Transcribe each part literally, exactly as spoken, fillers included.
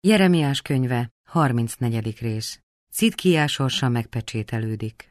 Jeremiás könyve, harmincnegyedik rész. Cidkíjás sorsa megpecsételődik.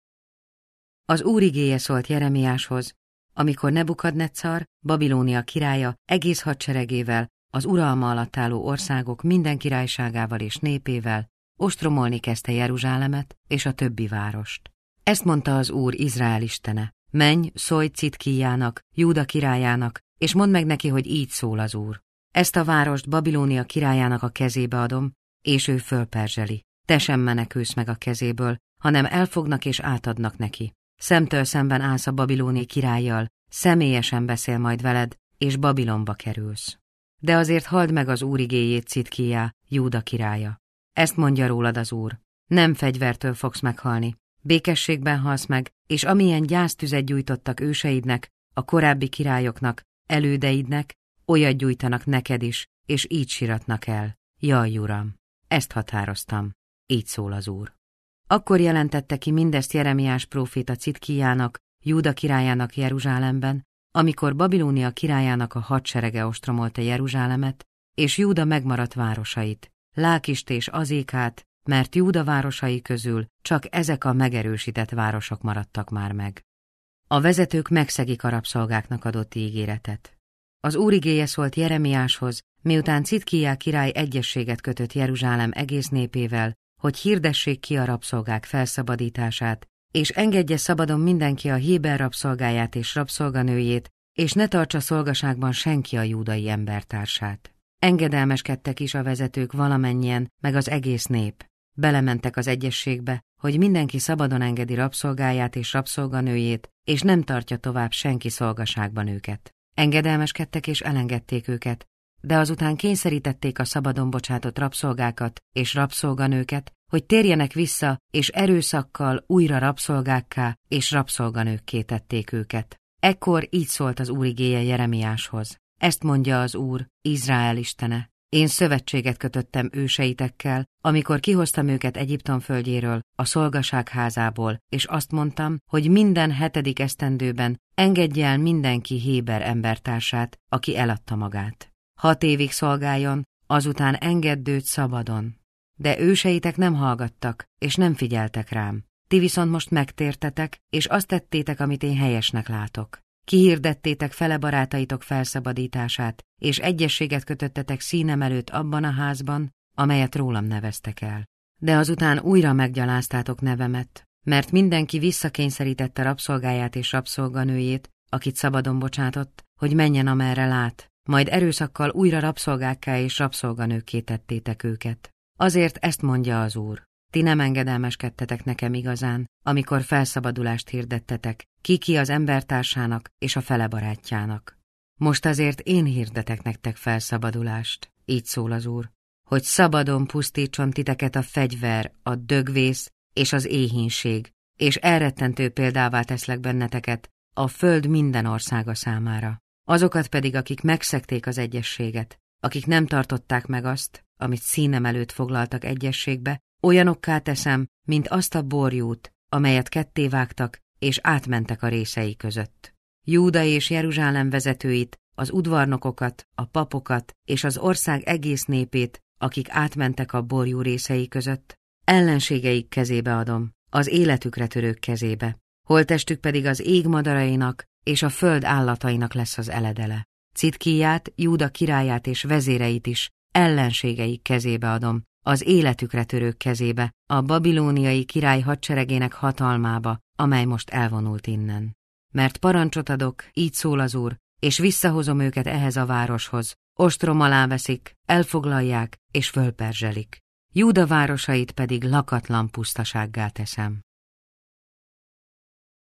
Az Úr igéje szólt Jeremiáshoz, amikor Nebukadnecar, Babilónia királya egész hadseregével, az uralma alatt álló országok minden királyságával és népével ostromolni kezdte Jeruzsálemet és a többi várost. Ezt mondta az Úr, Izrael istene: menj, szólj Cidkíjának, Júda királyának, és mondd meg neki, hogy így szól az Úr. Ezt a várost Babilónia királyának a kezébe adom, és ő fölperzseli. Te sem menekülsz meg a kezéből, hanem elfognak és átadnak neki. Szemtől szemben állsz a babilóni királlyal, személyesen beszél majd veled, és Babilonba kerülsz. De azért halld meg az Úr igéjét, Cidkíjá, Júda királya. Ezt mondja rólad az Úr: nem fegyvertől fogsz meghalni, békességben halsz meg, és amilyen gyásztüzet gyújtottak őseidnek, a korábbi királyoknak, elődeidnek, olyat gyújtanak neked is, és így siratnak el. Jaj, Uram! Ezt határoztam. Így szól az Úr. Akkor jelentette ki mindezt Jeremiás próféta Cidkíjának, Júda királyának Jeruzsálemben, amikor Babilónia királyának a hadserege ostromolta Jeruzsálemet, és Júda megmaradt városait, Lákist és Azékát, mert Júda városai közül csak ezek a megerősített városok maradtak már meg. A vezetők megszegik a rabszolgáknak adott ígéretet. Az Úr igéje szólt Jeremiáshoz, miután Cidkíjá király egyezséget kötött Jeruzsálem egész népével, hogy hirdessék ki a rabszolgák felszabadítását, és engedje szabadon mindenki a héber rabszolgáját és rabszolganőjét, és ne tartsa szolgaságban senki a júdai embertársát. Engedelmeskedtek is a vezetők valamennyien, meg az egész nép. Belementek az egyezségbe, hogy mindenki szabadon engedi rabszolgáját és rabszolganőjét, és nem tartja tovább senki szolgaságban őket. Engedelmeskedtek és elengedték őket, de azután kényszerítették a szabadon bocsátott rabszolgákat és rabszolganőket, hogy térjenek vissza, és erőszakkal újra rabszolgákká és rabszolganőkké tették őket. Ekkor így szólt az Úr igéje Jeremiáshoz: ezt mondja az Úr, Izrael istene: én szövetséget kötöttem őseitekkel, amikor kihoztam őket Egyiptom földjéről, a szolgaság házából, és azt mondtam, hogy minden hetedik esztendőben engedje el mindenki héber embertársát, aki eladta magát. Hat évig szolgáljon, azután engedd őt szabadon. De őseitek nem hallgattak, és nem figyeltek rám. Ti viszont most megtértetek, és azt tettétek, amit én helyesnek látok. Kihirdettétek fele barátaitok felszabadítását, és egyezséget kötöttetek színem előtt abban a házban, amelyet rólam neveztek el. De azután újra meggyaláztátok nevemet, mert mindenki visszakényszerítette rabszolgáját és rabszolganőjét, akit szabadon bocsátott, hogy menjen amerre lát, majd erőszakkal újra rabszolgákká és rabszolganőkké tettétek őket. Azért ezt mondja az Úr: ti nem engedelmeskedtetek nekem igazán, amikor felszabadulást hirdettetek, ki-ki az embertársának és a fele barátjának. Most azért én hirdetek nektek felszabadulást, így szól az Úr, hogy szabadon pusztítson titeket a fegyver, a dögvész és az éhínség, és elrettentő példává teszlek benneteket a föld minden országa számára. Azokat pedig, akik megszegték az egyezséget, akik nem tartották meg azt, amit színem előtt foglaltak egyezségbe, olyanokká teszem, mint azt a borjút, amelyet ketté vágtak, és átmentek a részei között. Júda és Jeruzsálem vezetőit, az udvarnokokat, a papokat és az ország egész népét, akik átmentek a borjú részei között, ellenségeik kezébe adom, az életükre törők kezébe. Holttestük pedig az ég madarainak és a föld állatainak lesz az eledele. Cidkíját, Júda királyát és vezéreit is ellenségeik kezébe adom, az életükre törők kezébe, a babilóniai király hadseregének hatalmába, amely most elvonult innen. Mert parancsot adok, így szól az Úr, és visszahozom őket ehhez a városhoz, ostrom alá veszik, elfoglalják és fölperzselik. Júda városait pedig lakatlan pusztasággá teszem.